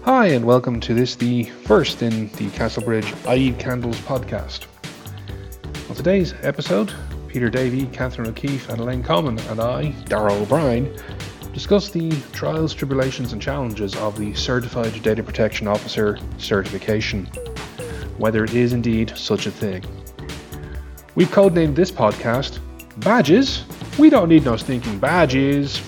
Hi, and welcome to the first in the Castlebridge I Eat Candles podcast. On today's episode, Peter Davey, Catherine O'Keefe, and Elaine Common, and I, Darrell O'Brien, discuss the trials, tribulations, and challenges of the Certified Data Protection Officer certification, whether it is indeed such a thing. We've codenamed this podcast Badges. We don't need no stinking badges.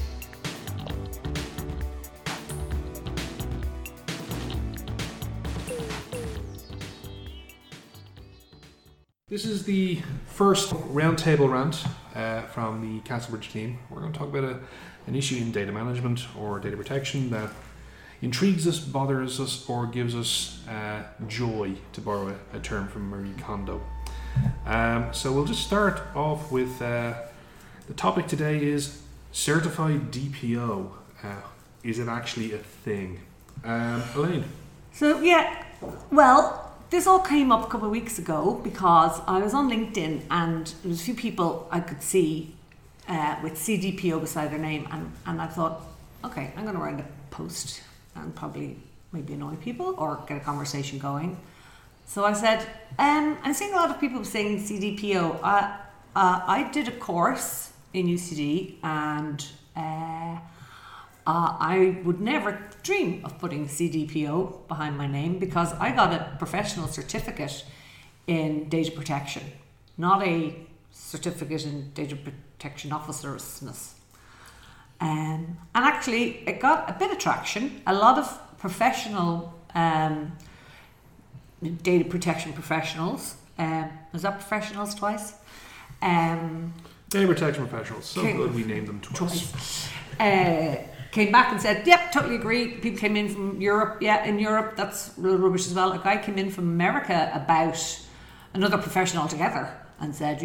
This is the first roundtable rant from the Castlebridge team. We're going to talk about an issue in data management or data protection that intrigues us, bothers us, or gives us joy, to borrow a term from Marie Kondo. So we'll just start off with the topic today is certified DPO. Is it actually a thing? Elaine? This all came up a couple of weeks ago because I was on LinkedIn and there was a few people I could see with CDPO beside their name, and I thought, okay, I'm going to write a post and probably maybe annoy people or get a conversation going. So I said, I'm seeing a lot of people saying CDPO. I did a course in UCD and I would never dream of putting CDPO behind my name because I got a professional certificate in data protection, not a certificate in data protection officersness. And actually it got a bit of traction. A lot of professional data protection professionals, was that professionals twice? Data protection professionals, so good we named them twice. Came back and said, yep, totally agree. People came in from Europe. Yeah, in Europe, that's real rubbish as well. A guy came in from America about another profession altogether and said,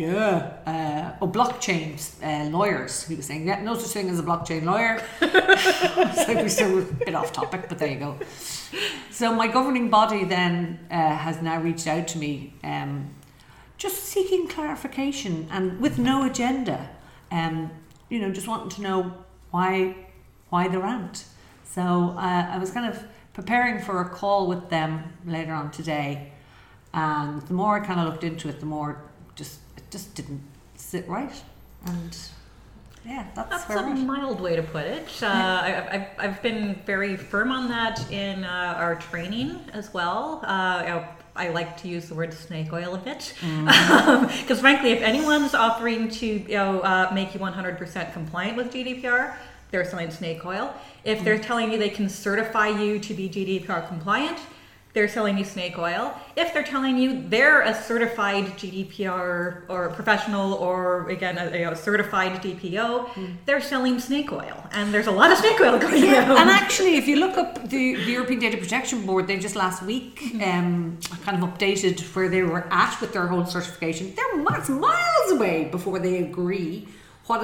blockchain lawyers. He was saying, yeah, no such thing as a blockchain lawyer. So we're still a bit off topic, but there you go. So my governing body then has now reached out to me just seeking clarification and with no agenda. Just wanting to know why the rant. So I was kind of preparing for a call with them later on today, and the more I kind of looked into it, the more it just didn't sit right. And yeah, that's where a mild way to put it. I've been very firm on that in our training as well. I like to use the word snake oil a bit because frankly, if anyone's offering to make you 100% compliant with GDPR, they're selling snake oil. If they're telling you they can certify you to be GDPR compliant, they're selling you snake oil. If they're telling you they're a certified GDPR or professional or again a certified DPO, they're selling snake oil. And there's a lot of snake oil going around. And actually, if you look up the European Data Protection Board, they just last week kind of updated where they were at with their whole certification. They're miles away before they agree what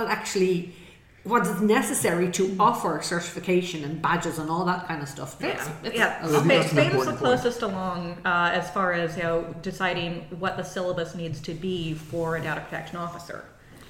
is necessary to offer certification and badges and all that kind of stuff. Spain is the closest along as far as deciding what the syllabus needs to be for a data protection officer.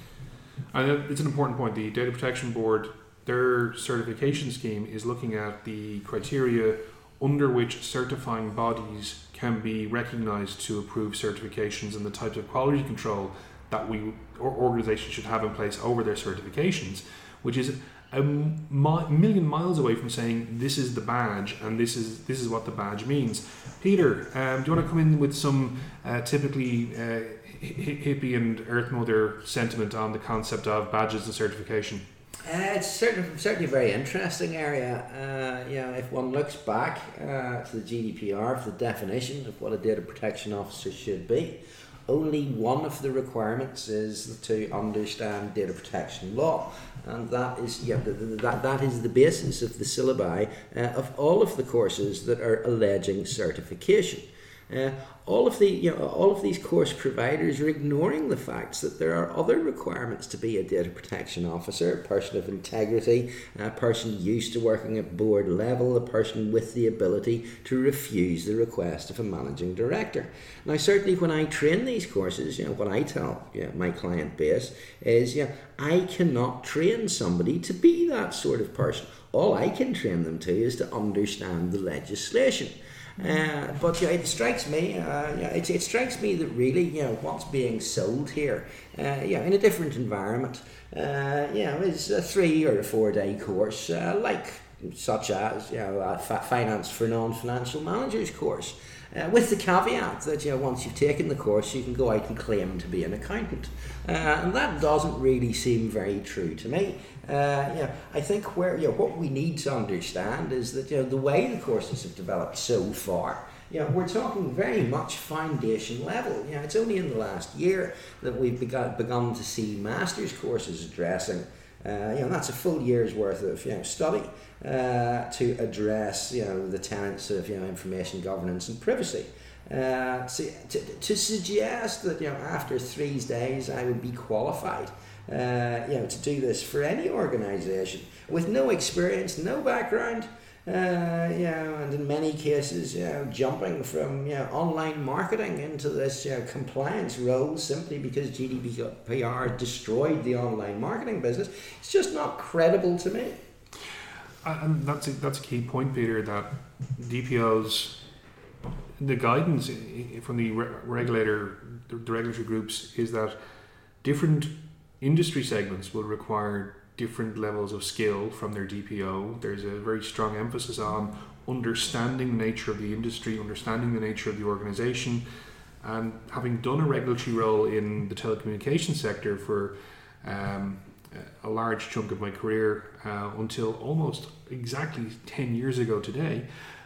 It's an important point. The Data Protection Board, their certification scheme is looking at the criteria under which certifying bodies can be recognised to approve certifications and the types of quality control that organisations should have in place over their certifications, which is a million miles away from saying this is the badge and this is what the badge means. Peter, do you want to come in with some typically hippie and earth mother sentiment on the concept of badges and certification? It's certainly a very interesting area. If one looks back to the GDPR, for the definition of what a data protection officer should be, only one of the requirements is to understand data protection law, and that is that is the basis of the syllabi of all of the courses that are alleging certification. All of these course providers are ignoring the facts that there are other requirements to be a data protection officer: a person of integrity, a person used to working at board level, a person with the ability to refuse the request of a managing director. Now, certainly when I train these courses, what I tell my client base is, I cannot train somebody to be that sort of person. all I can train them to is to understand the legislation. But it strikes me, it strikes me that really, what's being sold here, in a different environment, is a 3 or a 4 day course, such as a finance for non-financial managers course, with the caveat that once you've taken the course, you can go out and claim to be an accountant, and that doesn't really seem very true to me. I think what we need to understand is that the way the courses have developed so far, we're talking very much foundation level. It's only in the last year that we've begun to see master's courses addressing. That's a full year's worth of study to address the tenets of information governance and privacy. To suggest that after 3 days I would be qualified to do this for any organisation with no experience, no background, and in many cases jumping from online marketing into this compliance role simply because GDPR destroyed the online marketing business, it's just not credible to me. And that's a key point, Peter, that DPOs, the guidance from the regulatory groups is that different industry segments will require different levels of skill from their DPO. There's a very strong emphasis on understanding the nature of the industry, understanding the nature of the organisation, and having done a regulatory role in the telecommunications sector for a large chunk of my career until almost exactly 10 years ago today,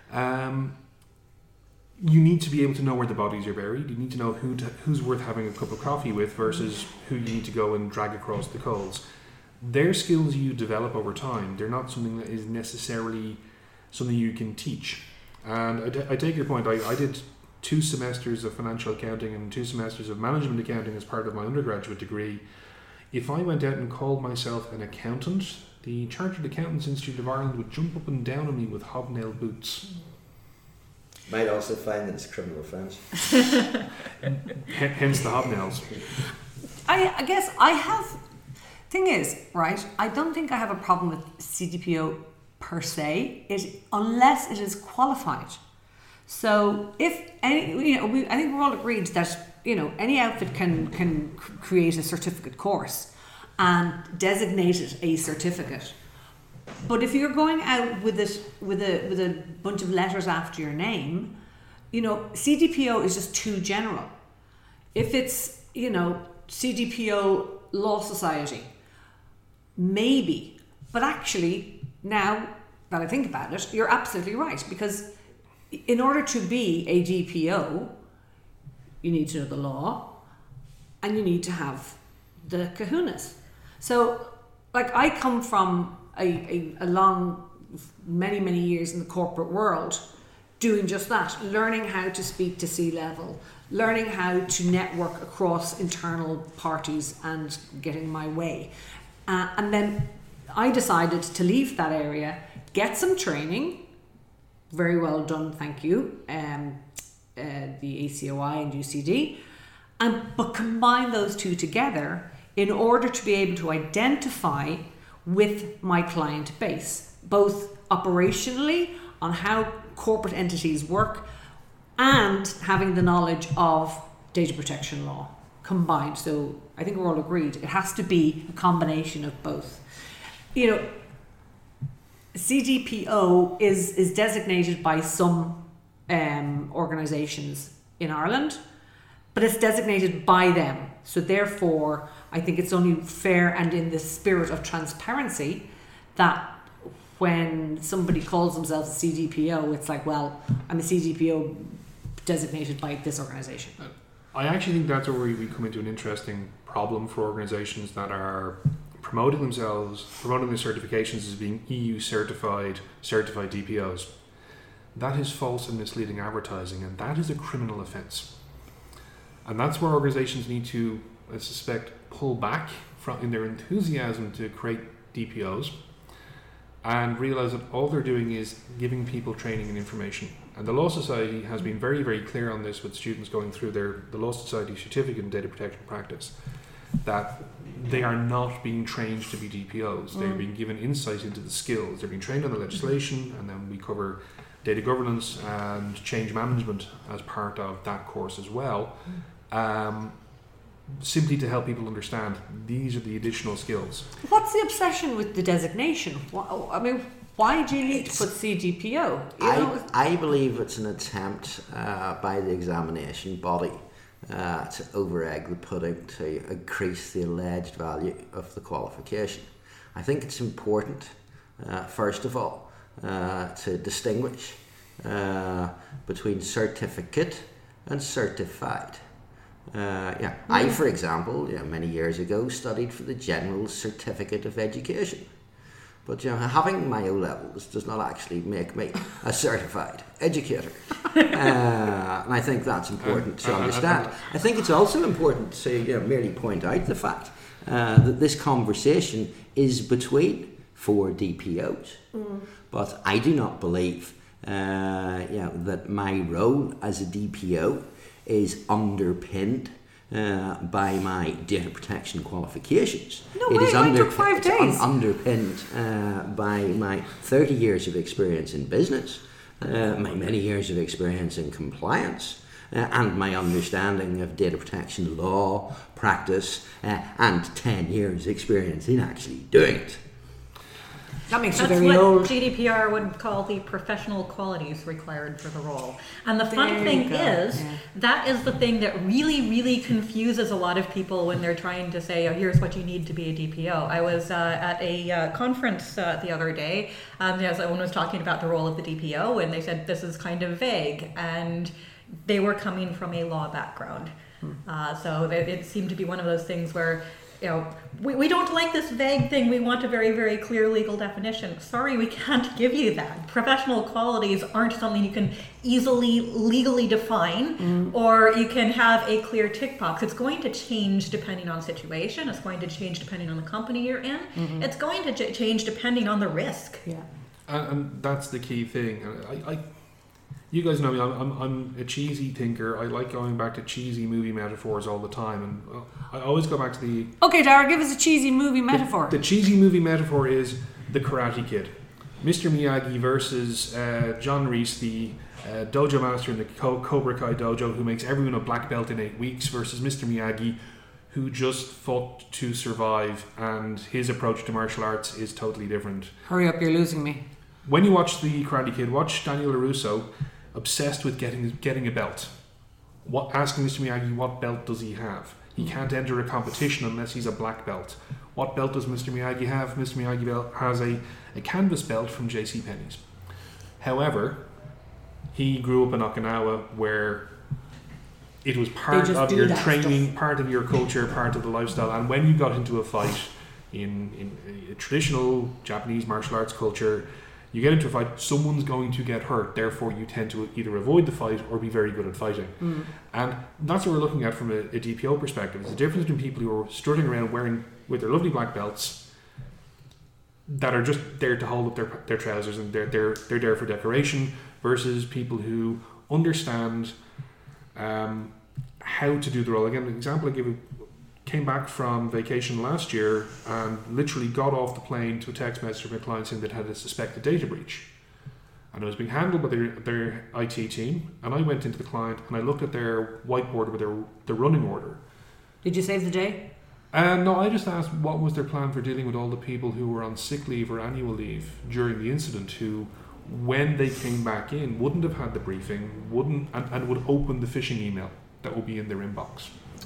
you need to be able to know where the bodies are buried. You need to know who's worth having a cup of coffee with versus who you need to go and drag across the coals. They're skills you develop over time. They're not something that is necessarily something you can teach. And I take your point. I did 2 semesters of financial accounting and 2 semesters of management accounting as part of my undergraduate degree. If I went out and called myself an accountant, the Chartered Accountants Institute of Ireland would jump up and down on me with hobnail boots. Might also find that it's a criminal offence. Hence the hobnails. I guess I have. Thing is, right, I don't think I have a problem with CDPO per se, unless it is qualified. So if any, I think we're all agreed that any outfit can create a certificate course and designate it a certificate. But if you're going out with a bunch of letters after your name, CDPO is just too general. If it's CDPO Law Society, maybe. But actually, now that I think about it, you're absolutely right, because in order to be a DPO, you need to know the law and you need to have the kahunas. So, I come from a long, many years in the corporate world doing just that, learning how to speak to C-level, learning how to network across internal parties and getting my way. And then I decided to leave that area, get some training, very well done, thank you, the ACOI and UCD, but combine those two together in order to be able to identify with my client base, both operationally on how corporate entities work and having the knowledge of data protection law combined. So I think we're all agreed it has to be a combination of both. CDPO is designated by some organisations in Ireland, but it's designated by them. So therefore, I think it's only fair and in the spirit of transparency that when somebody calls themselves a CDPO, it's like, well, I'm a CDPO designated by this organisation. I actually think that's where we come into an interesting problem for organisations that are promoting their certifications as being EU certified DPOs. That is false and misleading advertising, and that is a criminal offence. And that's where organisations need to, I suspect, pull back in their enthusiasm to create DPOs and realise that all they're doing is giving people training and information. And the Law Society has been very, very clear on this with students going through the Law Society certificate in data protection practice. that they are not being trained to be DPOs. They're being given insight into the skills. They're being trained on the legislation, and then we cover data governance and change management as part of that course as well. Simply to help people understand these are the additional skills. What's the obsession with the designation? I mean, why do you need to put CDPO? I believe it's an attempt by the examination body to over-egg the pudding to increase the alleged value of the qualification. I think it's important, first of all, to distinguish between certificate and certified. I, for example, many years ago studied for the General Certificate of Education. But having my O-levels does not actually make me a certified educator. And I think that's important to understand. I think it's also important to merely point out the fact that this conversation is between 4 DPOs. But I do not believe that my role as a DPO is underpinned by my data protection qualifications. I took 5 days. Underpinned by my 30 years of experience in business, my many years of experience in compliance, and my understanding of data protection law, practice, and 10 years experience in actually doing it. That makes you That's very what old. GDPR would call the professional qualities required for the role. And the fun thing is, that is the thing that really, really confuses a lot of people when they're trying to say, oh, here's what you need to be a DPO. I was at a conference the other day. Someone was talking about the role of the DPO, and they said this is kind of vague. And they were coming from a law background. So it seemed to be one of those things where, we don't like this vague thing. We want a very, very clear legal definition. Sorry, we can't give you that. Professional qualities aren't something you can easily legally define, or you can have a clear tick box. It's going to change depending on situation. It's going to change depending on the company you're in. It's going to change depending on the risk. Yeah. And that's the key thing. You guys know me, I'm a cheesy thinker. I like going back to cheesy movie metaphors all the time. And I always go back to the... Okay, Dara, give us a cheesy movie metaphor. The cheesy movie metaphor is The Karate Kid. Mr. Miyagi versus John Reese, the dojo master in the Cobra Kai dojo, who makes everyone a black belt in 8 weeks, versus Mr. Miyagi, who just fought to survive, and his approach to martial arts is totally different. Hurry up, you're losing me. When you watch The Karate Kid, watch Daniel LaRusso obsessed with getting a belt. Asking Mr. Miyagi what belt does he have. He can't enter a competition unless he's a black belt. What belt does Mr. Miyagi have? Mr. Miyagi has a canvas belt from JCPenney's. However, he grew up in Okinawa, where it was part of your training, stuff. Part of your culture, part of the lifestyle. And when you got into a fight in a traditional Japanese martial arts culture, you get into a fight, someone's going to get hurt, therefore you tend to either avoid the fight or be very good at fighting. And that's what we're looking at from a DPO perspective. It's the difference between people who are strutting around wearing with their lovely black belts that are just there to hold up their trousers and they're there for decoration, versus people who understand how to do the role. Again, an example I give you, came back from vacation last year and literally got off the plane to a text message from a client saying that had a suspected data breach. And it was being handled by their IT team. And I went into the client and I looked at their whiteboard with their running order. Did you save the day? No, I just asked what was their plan for dealing with all the people who were on sick leave or annual leave during the incident, who, when they came back in, wouldn't have had the briefing, and would open the phishing email that would be in their inbox.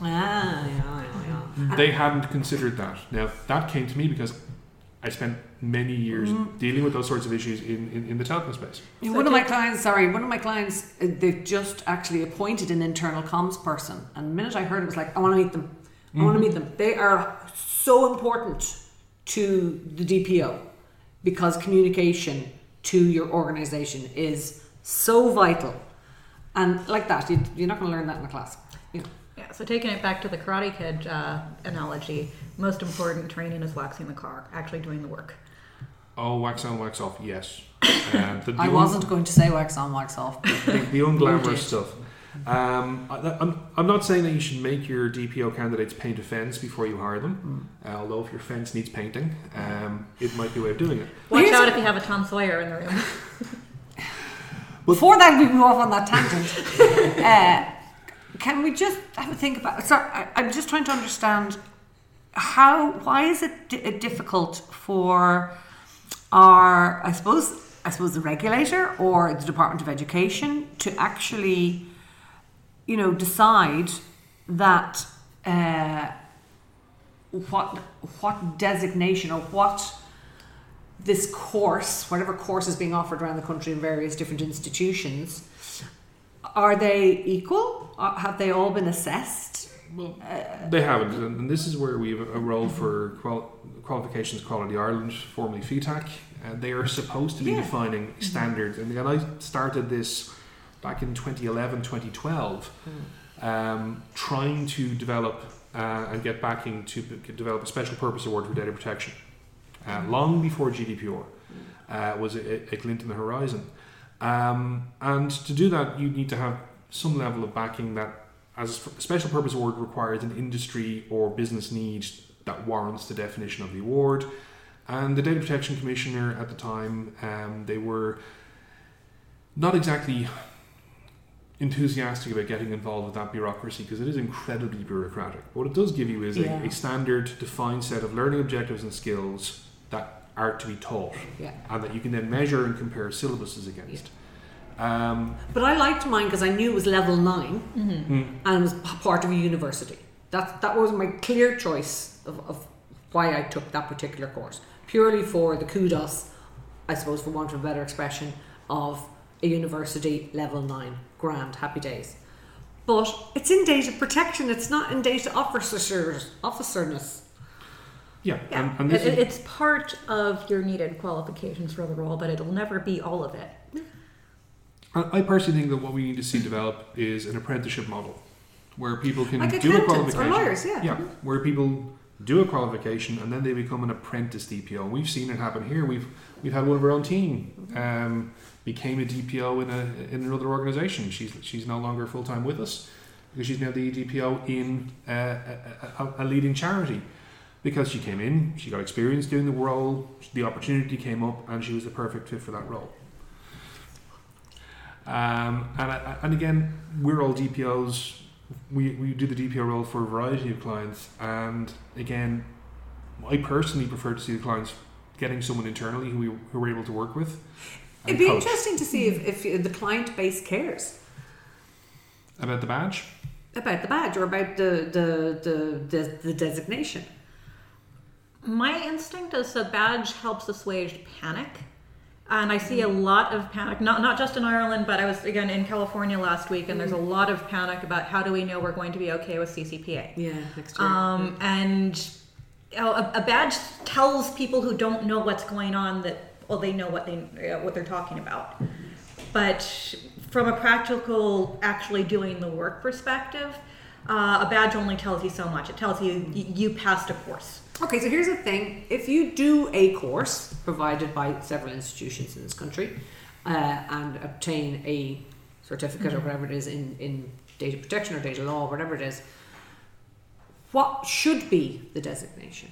They hadn't considered that. Now, that came to me because I spent many years dealing with those sorts of issues in the telco space. One of my clients, they've just actually appointed an internal comms person. And the minute I heard it, was like, I want to meet them. I want to meet them. They are so important to the DPO because communication to your organization is so vital. And like that, you're not going to learn that in a class. Yeah, so taking it back to the Karate Kid analogy, most important training is waxing the car, actually doing the work. Oh, wax on, wax off, yes. I wasn't going to say wax on, wax off. The unglamorous stuff. I'm not saying that you should make your DPO candidates paint a fence before you hire them. Although if your fence needs painting, it might be a way of doing it. Watch out if you have a Tom Sawyer in the room. Before that, we move off on that tangent. Can we just have a think about? Sorry, I'm just trying to understand why is it difficult for our, I suppose the regulator or the Department of Education to actually, decide that what designation or what this course, whatever course is being offered around the country in various different institutions, are they equal? Have they all been assessed? Well, they haven't, and this is where we have a role for Qualifications Quality Ireland, formerly FETAC. They are supposed to be defining standards, and again, I started this back in 2011, 2012, trying to develop and get backing to develop a special purpose award for data protection. Long before GDPR was a glint in the horizon. And to do that, you need to have some level of backing that, as a special purpose award, requires an industry or business need that warrants the definition of the award. And the Data Protection Commissioner at the time, they were not exactly enthusiastic about getting involved with that bureaucracy because it is incredibly bureaucratic. But what it does give you is a standard defined set of learning objectives and skills that are to be taught and that you can then measure and compare syllabuses against. But I liked mine because I knew it was level 9 and it was part of a university. That was my clear choice of why I took that particular course, purely for the kudos, I suppose, for want of a better expression, of a university level 9. Grand, happy days. But it's in data protection, it's not in data officerness. Yeah. And it's part of your needed qualifications for the role, but it'll never be all of it. I personally think that what we need to see develop is an apprenticeship model where people can like do a qualification. Or lawyers, where people do a qualification and then they become an apprentice DPO. We've seen it happen here. We've had one of our own team became a DPO in another organisation. She's no longer full time with us because she's now the DPO in a leading charity. Because she came in, she got experience doing the role, the opportunity came up, and she was the perfect fit for that role. And again, we're all DPOs. We do the DPO role for a variety of clients, and again, I personally prefer to see the clients getting someone internally who we're able to work with. It'd be interesting to see if the client base cares about the badge, or about the designation. My instinct is the badge helps assuage panic. And I see a lot of panic, not just in Ireland, but I was, again, in California last week, and there's a lot of panic about how do we know we're going to be okay with CCPA. Yeah, next year. And a badge tells people who don't know what's going on that, well, they know what they're talking about. But from a practical, actually doing the work perspective, a badge only tells you so much. It tells you you passed a course. Okay, so here's the thing. If you do a course provided by several institutions in this country and obtain a certificate or whatever it is in data protection or data law, whatever it is, what should be the designation?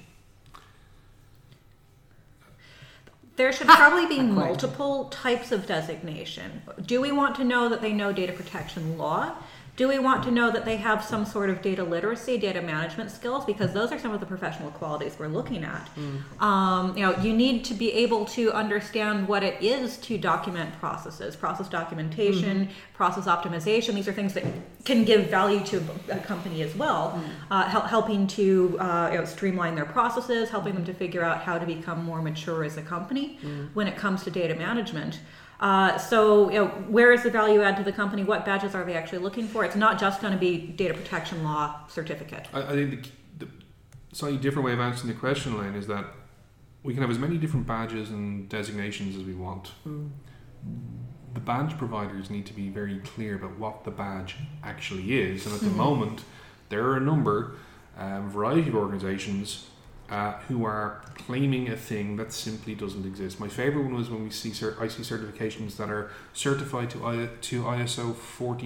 There should probably be multiple types of designation. Do we want to know that they know data protection law? Do we want to know that they have some sort of data literacy, data management skills? Because those are some of the professional qualities we're looking at. You need to be able to understand what it is to document processes, process documentation, process optimization. These are things that can give value to a company as well, helping to streamline their processes, helping them to figure out how to become more mature as a company when it comes to data management. Where is the value add to the company? What badges are they actually looking for? It's not just going to be data protection law certificate. I think the slightly different way of answering the question, Elaine, is that we can have as many different badges and designations as we want. The badge providers need to be very clear about what the badge actually is. And at the moment, there are a number, variety of organisations who are claiming a thing that simply doesn't exist. My favorite one was when I see certifications that are certified to ISO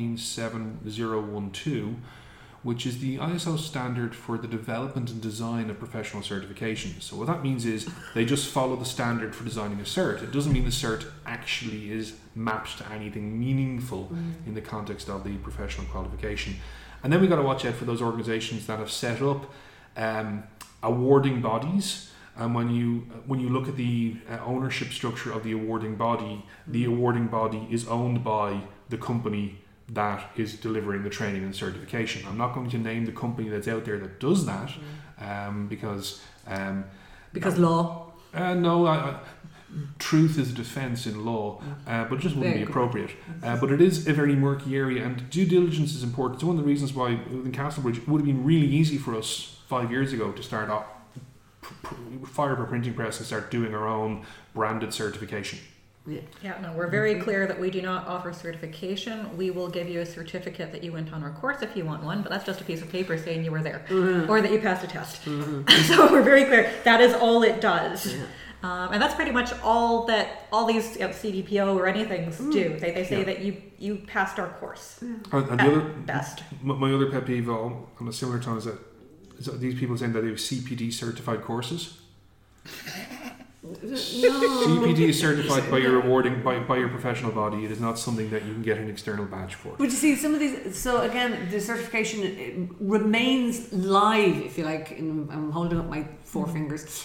14712, which is the ISO standard for the development and design of professional certifications. So what that means is they just follow the standard for designing a cert. It doesn't mean the cert actually is mapped to anything meaningful in the context of the professional qualification. And then we got to watch out for those organizations that have set up awarding bodies. And when you look at the ownership structure of the awarding body is owned by the company that is delivering the training and certification. I'm not going to name the company that's out there that does that, because law. Truth is a defence in law, but it just wouldn't be appropriate. But it is a very murky area, and due diligence is important. It's one of the reasons why in Castlebridge it would have been really easy for us 5 years ago to start off, fire up a printing press and start doing our own branded certification. Yeah, no, we're very clear that we do not offer certification. We will give you a certificate that you went on our course if you want one, but that's just a piece of paper saying you were there or that you passed a test. So we're very clear. That is all it does. Yeah. And that's pretty much all that all these CDPO or anything do. They say that you passed our course. And the other best. My other pet peeve on a similar tone is that these people saying that they have CPD certified courses. No. CPD is certified by your professional body. It is not something that you can get an external badge for. But you see, some of these. So again, the certification remains live, if you like. I'm holding up my four fingers.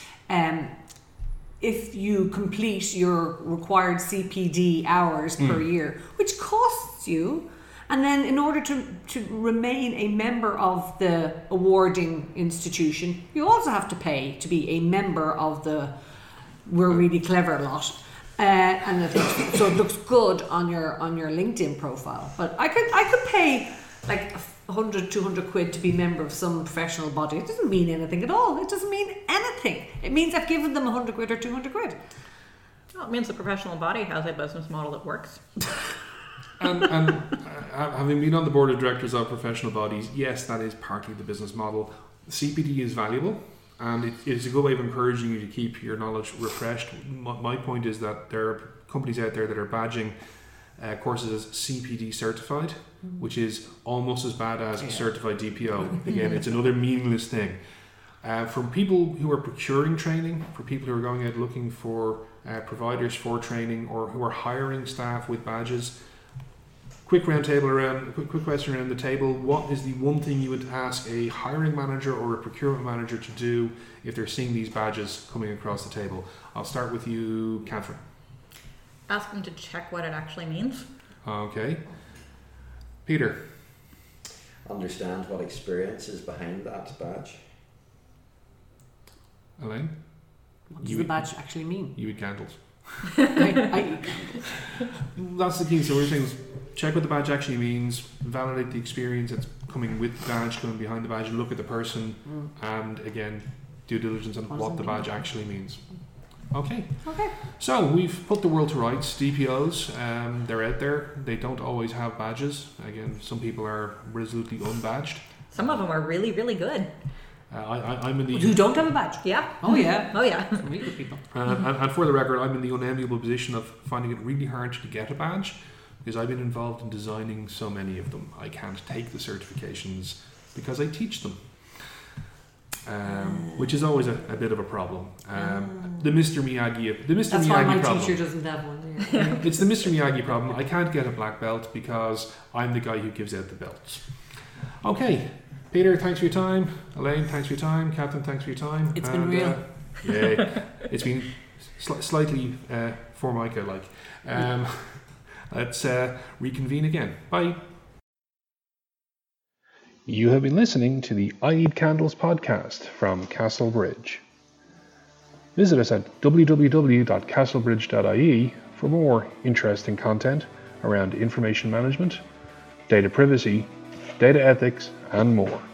If you complete your required CPD hours per year, which costs you, and then in order to remain a member of the awarding institution, you also have to pay to be a member of the We're Really Clever lot. And so it looks good on your LinkedIn profile. But I could pay like 100, 200 quid to be a member of some professional body. It doesn't mean anything at all. It doesn't mean anything. It means I've given them 100 quid or 200 quid. Well, it means the professional body has a business model that works. And having been on the board of directors of professional bodies, yes, that is partly the business model. CPD is valuable, and it is a good way of encouraging you to keep your knowledge refreshed. My point is that there are companies out there that are badging courses as CPD certified, which is almost as bad as certified DPO. Again, it's another meaningless thing. For people who are procuring training, for people who are going out looking for providers for training, or who are hiring staff with badges, quick question around the table. What is the one thing you would ask a hiring manager or a procurement manager to do if they're seeing these badges coming across the table? I'll start with you, Catherine. Ask them to check what it actually means. Okay. Peter. Understand what experience is behind that badge. Elaine. What does the badge actually mean? You eat candles. I eat candles. That's the key. So we're saying check what the badge actually means, validate the experience that's coming with the badge, coming behind the badge, look at the person, and again, due diligence on what the badge actually means. Okay. So we've put the world to rights. DPOs, they're out there. They don't always have badges. Again, some people are resolutely unbadged. Some of them are really, really good. I'm in the... Who don't have a badge? Yeah. Oh yeah. Some really good people. And for the record, I'm in the unenviable position of finding it really hard to get a badge, because I've been involved in designing so many of them. I can't take the certifications because I teach them. Which is always a bit of a problem. The Mr. Miyagi problem. That's why my teacher doesn't have one. Yeah. It's the Mr. Miyagi problem. I can't get a black belt because I'm the guy who gives out the belts. Okay, Peter, thanks for your time. Elaine, thanks for your time. Catherine, thanks for your time. It's been real. It's been slightly Formica-like. Let's reconvene again. Bye. You have been listening to the I Eat Candles podcast from Castlebridge. Visit us at www.castlebridge.ie for more interesting content around information management, data privacy, data ethics, and more.